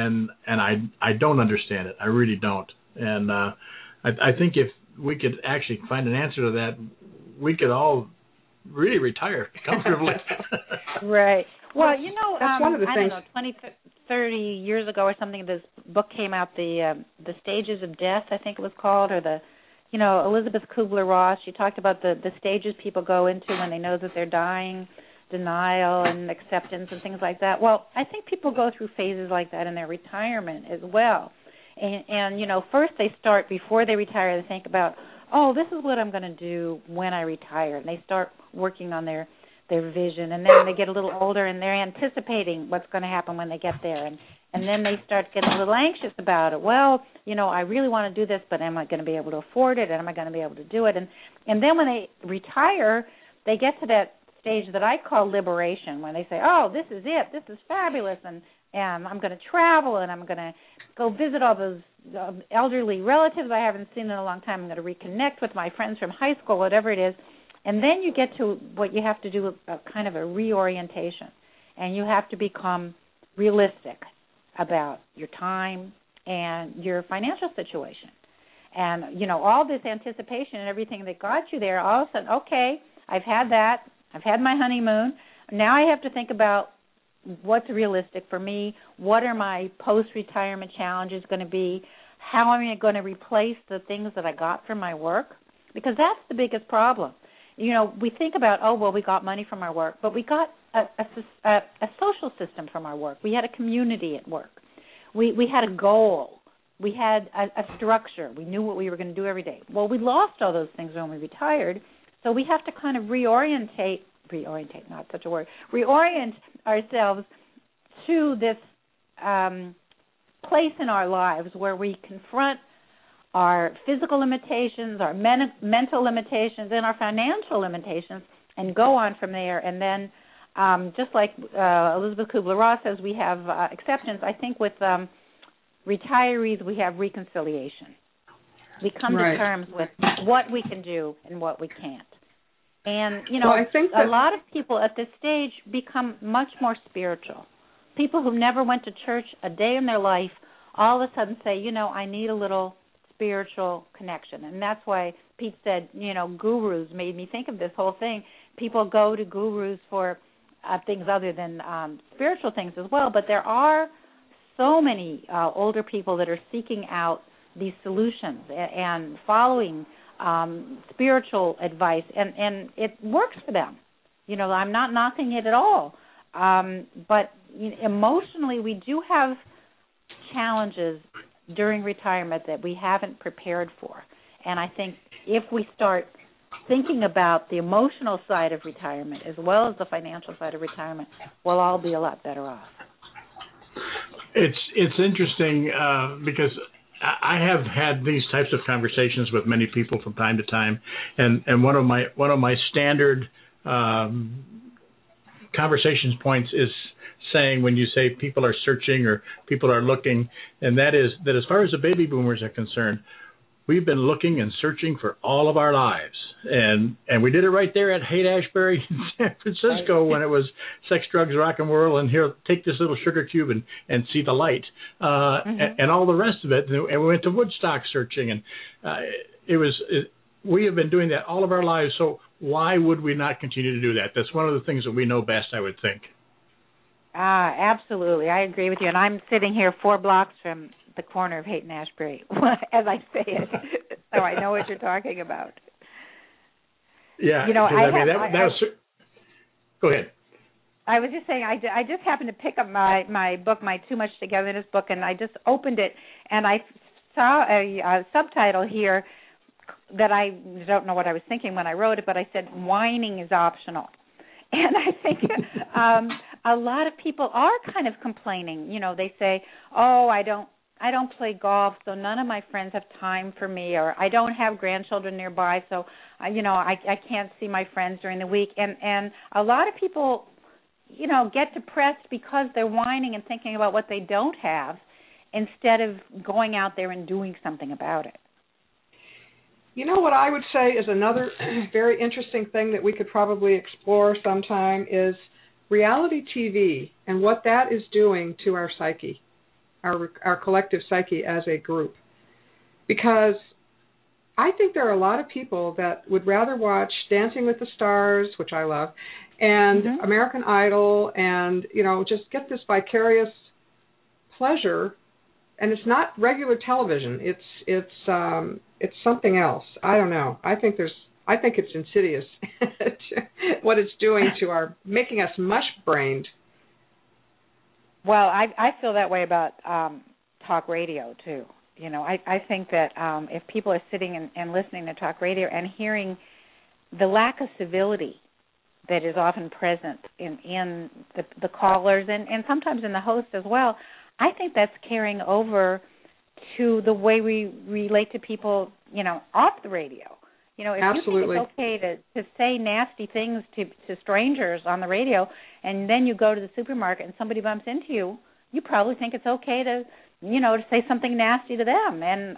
S2: I don't understand it. I really don't. And I think if we could actually find an answer to that, we could all really retire comfortably.
S1: Right. Well,
S3: that's one of the things.
S1: I don't know, 20, 30 years ago or something, this book came out, the Stages of Death, I think it was called, or Elizabeth Kubler-Ross. She talked about the stages people go into when they know that they're dying, denial and acceptance and things like that. Well, I think people go through phases like that in their retirement as well. And first they start, before they retire, they think about, oh, this is what I'm going to do when I retire. And they start working on their vision. And then they get a little older and they're anticipating what's going to happen when they get there. And then they start getting a little anxious about it. Well, I really want to do this, but am I going to be able to afford it? And am I going to be able to do it? And then when they retire, they get to that stage that I call liberation, when they say, oh, this is it. This is fabulous. And I'm going to travel, and I'm going to go visit all those elderly relatives I haven't seen in a long time. I'm going to reconnect with my friends from high school, whatever it is. And then you get to what you have to do, a kind of a reorientation. And you have to become realistic about your time and your financial situation. And, all this anticipation and everything that got you there, all of a sudden, okay, I've had that. I've had my honeymoon. Now I have to think about what's realistic for me, what are my post-retirement challenges going to be, how am I going to replace the things that I got from my work, because that's the biggest problem. You know, we think about, oh, well, we got money from our work, but we got a social system from our work. We had a community at work. We had a goal. We had a structure. We knew what we were going to do every day. Well, we lost all those things when we retired, so we have to kind of reorient, not such a word, reorient ourselves to this place in our lives where we confront our physical limitations, our mental limitations, and our financial limitations, and go on from there. And then, just like Elizabeth Kubler-Ross says, we have acceptance. I think with retirees, we have reconciliation. We come to terms with what we can do and what we can't. And, you know,
S3: I think that
S1: a lot of people at this stage become much more spiritual. People who never went to church a day in their life all of a sudden say, you know, I need a little spiritual connection. And that's why Pete said, you know, gurus made me think of this whole thing. People go to gurus for things other than spiritual things as well, but there are so many older people that are seeking out these solutions and following spiritual advice, and it works for them. You know, I'm not knocking it at all, but emotionally we do have challenges during retirement that we haven't prepared for. And I think if we start thinking about the emotional side of retirement as well as the financial side of retirement, we'll all be a lot better off.
S2: It's interesting because I have had these types of conversations with many people from time to time, and one of my standard conversations points is saying when you say people are searching or people are looking, and that is that as far as the baby boomers are concerned, we've been looking and searching for all of our lives, and we did it right there at Haight-Ashbury in San Francisco when it was sex, drugs, rock and roll, and here, take this little sugar cube and see the light, and all the rest of it. And we went to Woodstock searching, and we have been doing that all of our lives. So why would we not continue to do that? That's one of the things that we know best, I would think.
S1: Absolutely, I agree with you. And I'm sitting here 4 blocks from the corner of Haight-Ashbury as I say it, so I know what you're talking about.
S2: Yeah,
S1: you know,
S2: go ahead.
S1: I was just saying, I just happened to pick up my book, my Too Much Togetherness book, and I just opened it, and I saw a subtitle here that I don't know what I was thinking when I wrote it, but I said, whining is optional. And I think a lot of people are kind of complaining. You know, they say, oh, I don't play golf, so none of my friends have time for me, or I don't have grandchildren nearby, so I can't see my friends during the week. And a lot of people, you know, get depressed because they're whining and thinking about what they don't have instead of going out there and doing something about it.
S3: You know what I would say is another very interesting thing that we could probably explore sometime is reality TV and what that is doing to our psyche. Our collective psyche as a group, because I think there are a lot of people that would rather watch Dancing with the Stars, which I love, and American Idol, and just get this vicarious pleasure. And it's not regular television. It's something else. I don't know. I think it's insidious what it's doing to making us mush-brained.
S1: Well, I feel that way about talk radio, too. You know, I think that if people are sitting and listening to talk radio and hearing the lack of civility that is often present in the callers and sometimes in the host as well, I think that's carrying over to the way we relate to people, off the radio. If
S3: Absolutely.
S1: You think it's okay to say nasty things to strangers on the radio, and then you go to the supermarket and somebody bumps into you, you probably think it's okay to say something nasty to them. And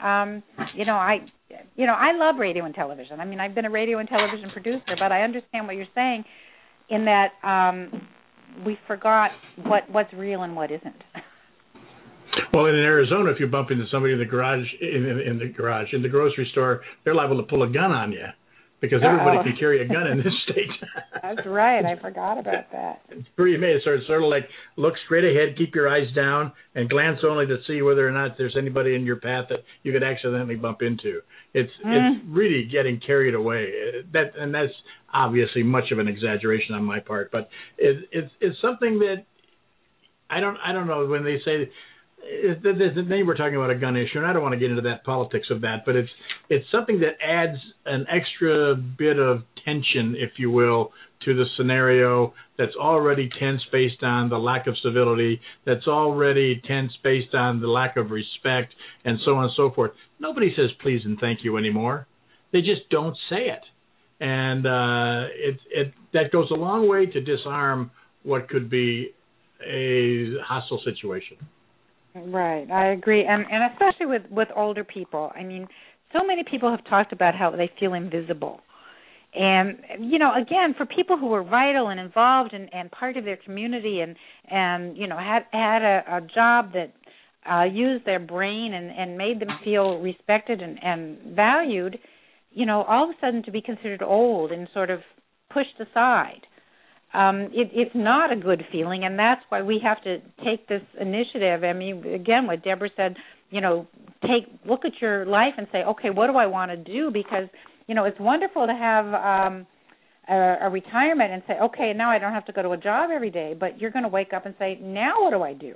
S1: I love radio and television. I mean, I've been a radio and television producer, but I understand what you're saying in that we forgot what's real and what isn't.
S2: Well, in Arizona, if you bump into somebody in the garage, in the grocery store, they're liable to pull a gun on you because everybody can carry a gun in this state.
S1: That's right. I forgot about that.
S2: It's pretty amazing. Sort of like look straight ahead, keep your eyes down, and glance only to see whether or not there's anybody in your path that you could accidentally bump into. It's really getting carried away. That's obviously much of an exaggeration on my part, but it's something that I don't know when they say. They were talking about a gun issue, and I don't want to get into that politics of that, but it's something that adds an extra bit of tension, if you will, to the scenario that's already tense based on the lack of civility, that's already tense based on the lack of respect, and so on and so forth. Nobody says please and thank you anymore. They just don't say it. And that goes a long way to disarm what could be a hostile situation.
S1: Right, I agree, and especially with older people. I mean, so many people have talked about how they feel invisible. And, again, for people who were vital and involved and part of their community and had a job that used their brain and made them feel respected and valued, all of a sudden to be considered old and sort of pushed aside. It's not a good feeling, and that's why we have to take this initiative. I mean, again, what Deborah said, look at your life and say, okay, what do I want to do? Because, it's wonderful to have a retirement and say, okay, now I don't have to go to a job every day, but you're going to wake up and say, now what do I do?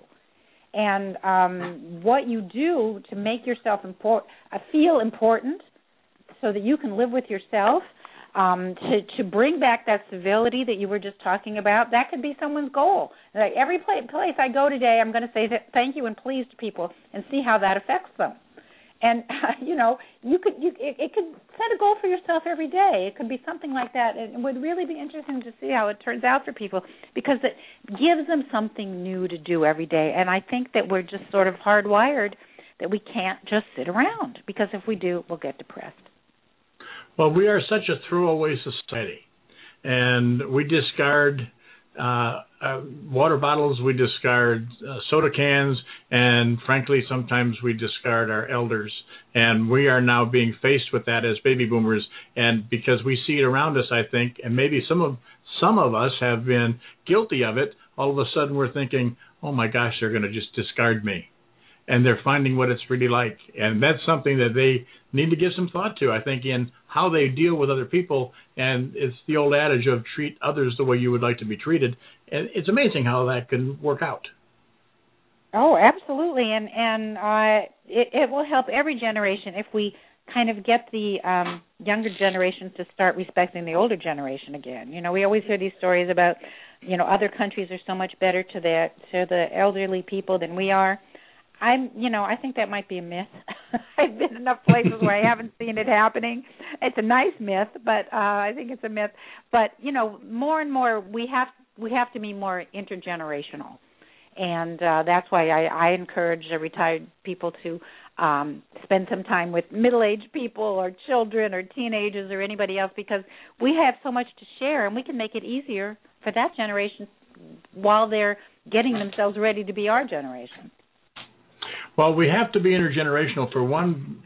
S1: And what you do to make yourself feel important so that you can live with yourself, to bring back that civility that you were just talking about, that could be someone's goal. Like every place I go today, I'm going to say thank you and please to people and see how that affects them. And it could set a goal for yourself every day. It could be something like that. It would really be interesting to see how it turns out for people because it gives them something new to do every day. And I think that we're just sort of hardwired that we can't just sit around because if we do, we'll get depressed.
S2: Well, we are such a throwaway society, and we discard water bottles, we discard soda cans, and frankly, sometimes we discard our elders. And we are now being faced with that as baby boomers, and because we see it around us, I think, and maybe some of us have been guilty of it. All of a sudden, we're thinking, "Oh my gosh, they're going to just discard me." And they're finding what it's really like. And that's something that they need to give some thought to, I think, in how they deal with other people. And it's the old adage of treat others the way you would like to be treated. And it's amazing how that can work out.
S1: Oh, absolutely. And it will help every generation if we kind of get the younger generations to start respecting the older generation again. We always hear these stories about, other countries are so much better to the elderly people than we are. I think that might be a myth. I've been in enough places where I haven't seen it happening. It's a nice myth, but I think it's a myth. But more and more we have to be more intergenerational, and that's why I encourage retired people to spend some time with middle-aged people or children or teenagers or anybody else because we have so much to share, and we can make it easier for that generation while they're getting themselves ready to be our generation.
S2: Well, we have to be intergenerational for one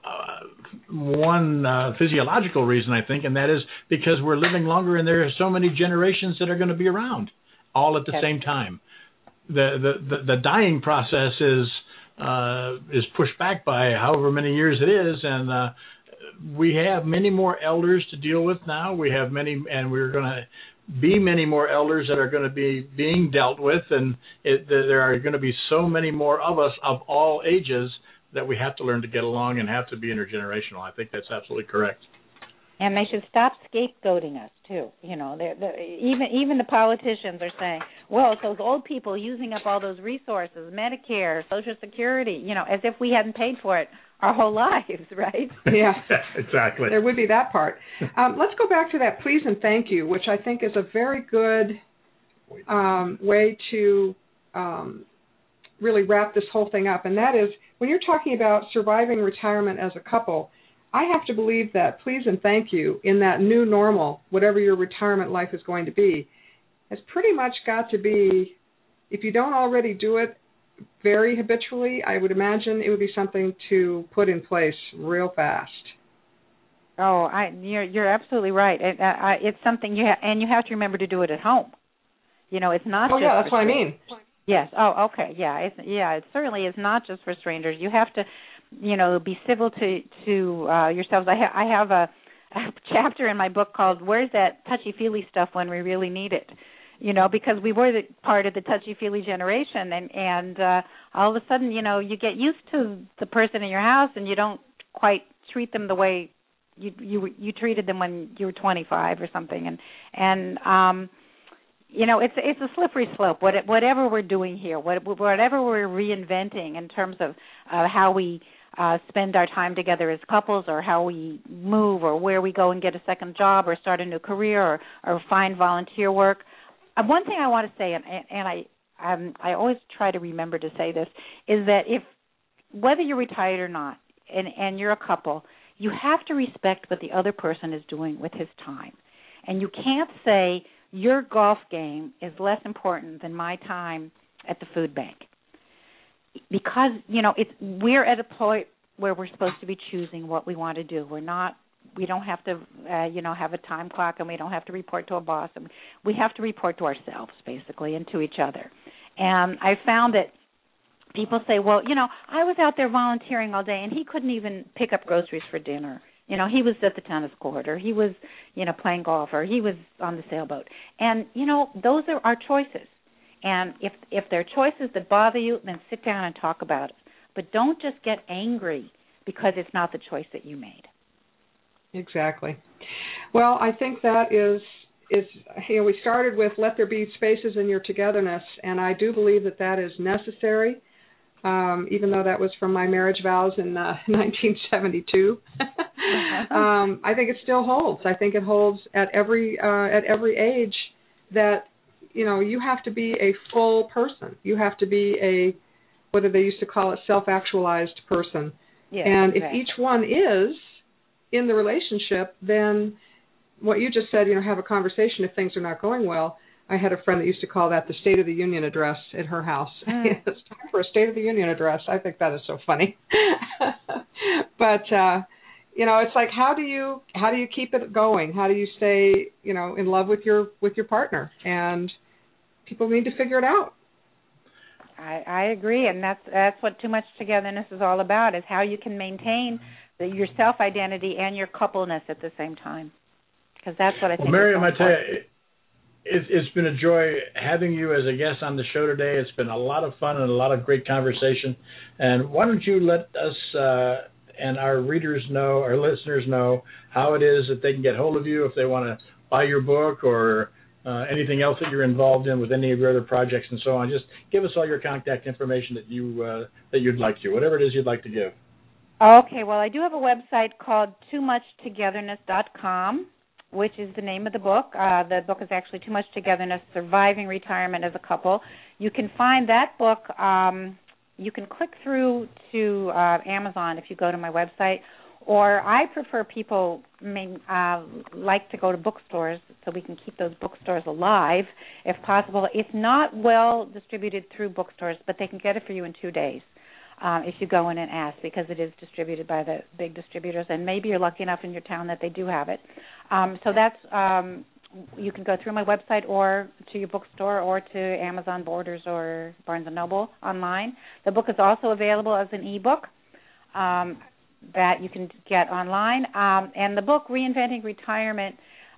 S2: physiological reason, I think, and that is because we're living longer and there are so many generations that are going to be around all at the same time. The dying process is pushed back by however many years it is, and we have many more elders to deal with now. We have many, and we're going to be many more elders that are going to be being dealt with, and there are going to be so many more of us of all ages that we have to learn to get along and have to be intergenerational. I think that's absolutely correct.
S1: And they should stop scapegoating us too. Even the politicians are saying, "Well, it's those old people using up all those resources, Medicare, Social Security," as if we hadn't paid for it our whole lives, right?
S3: Yeah,
S2: exactly.
S3: There would be that part. Let's go back to that please and thank you, which I think is a very good way to really wrap this whole thing up. And that is, when you're talking about surviving retirement as a couple, I have to believe that please and thank you in that new normal, whatever your retirement life is going to be, has pretty much got to be, if you don't already do it very habitually, I would imagine it would be something to put in place real fast.
S4: Oh, you're absolutely right. It's something you have to remember to do it at home. It's not.
S3: Oh
S4: just
S3: yeah, that's what I mean.
S4: Yes. Oh, okay. Yeah. It certainly is not just for strangers. You have to, be civil to yourselves. I have a chapter in my book called "Where's That Touchy-Feely Stuff When We Really Need It." Because we were part of the touchy-feely generation, and all of a sudden, you get used to the person in your house, and you don't quite treat them the way you treated them when you were 25 or something, and it's a slippery slope. Whatever we're doing here, whatever we're reinventing in terms of how we spend our time together as couples, or how we move, or where we go and get a second job, or start a new career, or find volunteer work. One thing I want to say, and I always try to remember to say this, is that whether you're retired or not, and you're a couple, you have to respect what the other person is doing with his time. And you can't say your golf game is less important than my time at the food bank. Because, we're at a point where we're supposed to be choosing what we want to do. We don't have to, have a time clock, and we don't have to report to a boss. And we have to report to ourselves, basically, and to each other. And I found that people say, well, I was out there volunteering all day, and he couldn't even pick up groceries for dinner. He was at the tennis court, or he was, playing golf, or he was on the sailboat. And, those are our choices. And if there are choices that bother you, then sit down and talk about it. But don't just get angry because it's not the choice that you made.
S3: Exactly. Well, I think that is we started with let there be spaces in your togetherness, and I do believe that is necessary, even though that was from my marriage vows in 1972. I think it still holds. I think it holds at every age that, you have to be a full person. You have to be what they used to call it, self-actualized person.
S4: Yeah,
S3: and
S4: exactly.
S3: If each one is in the relationship, then what you just said, have a conversation if things are not going well. I had a friend that used to call that the State of the Union address at her house. It's time for a State of the Union address. I think that is so funny. But it's like, how do you keep it going? How do you stay, in love with your partner? And people need to figure it out.
S4: I agree, and that's what Too Much Togetherness is all about, is how you can maintain your self-identity and your coupleness at the same time. Because that's what I think.
S2: Well, Miriam,
S4: is so
S2: I tell you, it's been a joy having you as a guest on the show today. It's been a lot of fun and a lot of great conversation. And why don't you let us and our readers know, our listeners know, how it is that they can get hold of you if they want to buy your book or anything else that you're involved in with any of your other projects and so on. Just give us all your contact information that you'd like to, whatever it is you'd like to give.
S4: Okay, well, I do have a website called TooMuchTogetherness.com, which is the name of the book. The book is actually Too Much Togetherness, Surviving Retirement as a Couple. You can find that book, you can click through to Amazon if you go to my website, or I prefer people like to go to bookstores so we can keep those bookstores alive if possible. It's not well distributed through bookstores, but they can get it for you in 2 days. If you go in and ask, because it is distributed by the big distributors, and maybe you're lucky enough in your town that they do have it. So that's you can go through my website or to your bookstore or to Amazon, Borders, or Barnes & Noble online. The book is also available as an e-book that you can get online. And the book, Reinventing Retirement,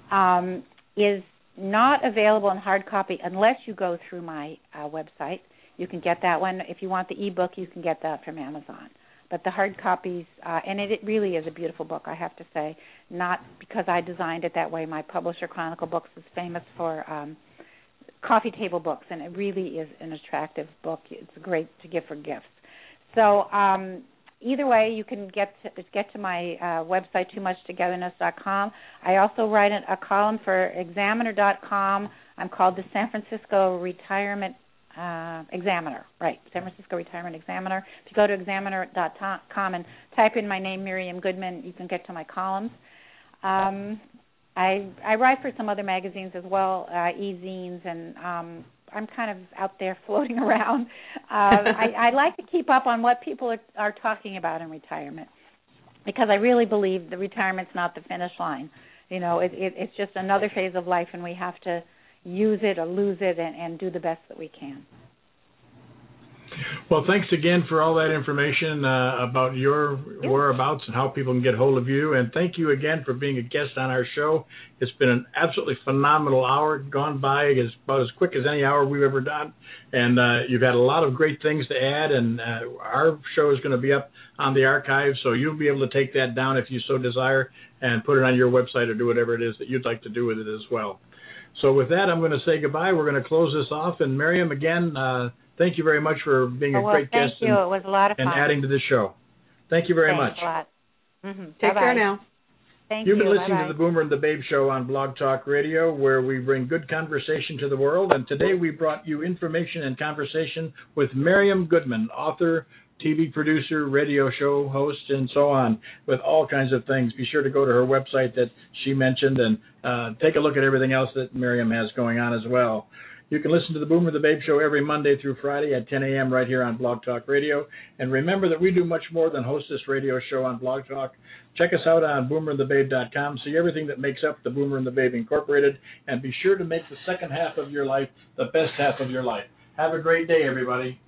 S4: is not available in hard copy unless you go through my website. You can get that one. If you want the e-book, you can get that from Amazon. But the hard copies, and it really is a beautiful book, I have to say, not because I designed it that way. My publisher, Chronicle Books, is famous for coffee table books, and it really is an attractive book. It's great to give for gifts. So either way, you can get to my website, TooMuchTogetherness.com. I also write a column for Examiner.com. I'm called the San Francisco Retirement Examiner, right, San Francisco Retirement Examiner. If you go to Examiner.com and type in my name, Miriam Goodman, you can get to my columns. I write for some other magazines as well, e-zines, and I'm kind of out there floating around. I like to keep up on what people are talking about in retirement.
S1: because I really believe the retirement's not the finish line. It's just another phase of life, and we have to use it or lose it and do the best that we can.
S2: Well, thanks again for all that information about your whereabouts and how people can get hold of you. And thank you again for being a guest on our show. It's been an absolutely phenomenal hour, gone by about as quick as any hour we've ever done. And you've had a lot of great things to add, and our show is going to be up on the archive, so you'll be able to take that down if you so desire and put it on your website or do whatever it is that you'd like to do with it as well. So with that, I'm going to say goodbye. We're going to close this off. And Miriam, again, thank you very much for being a great guest.
S1: Thank you. It was a lot of fun.
S2: And adding to the show. Thank you very much.
S1: Thanks a lot. Mm-hmm.
S3: Take care now.
S1: Thank you.
S2: You've been listening to the Boomer and the Babe Show on Blog Talk Radio, where we bring good conversation to the world. And today we brought you information and conversation with Miriam Goodman, author, TV producer, radio show host, and so on, with all kinds of things. Be sure to go to her website that she mentioned and take a look at everything else that Miriam has going on as well. You can listen to the Boomer and the Babe Show every Monday through Friday at 10 a.m. right here on Blog Talk Radio. And remember that we do much more than host this radio show on Blog Talk. Check us out on boomerandthebabe.com. See everything that makes up the Boomer and the Babe Incorporated. And be sure to make the second half of your life the best half of your life. Have a great day, everybody.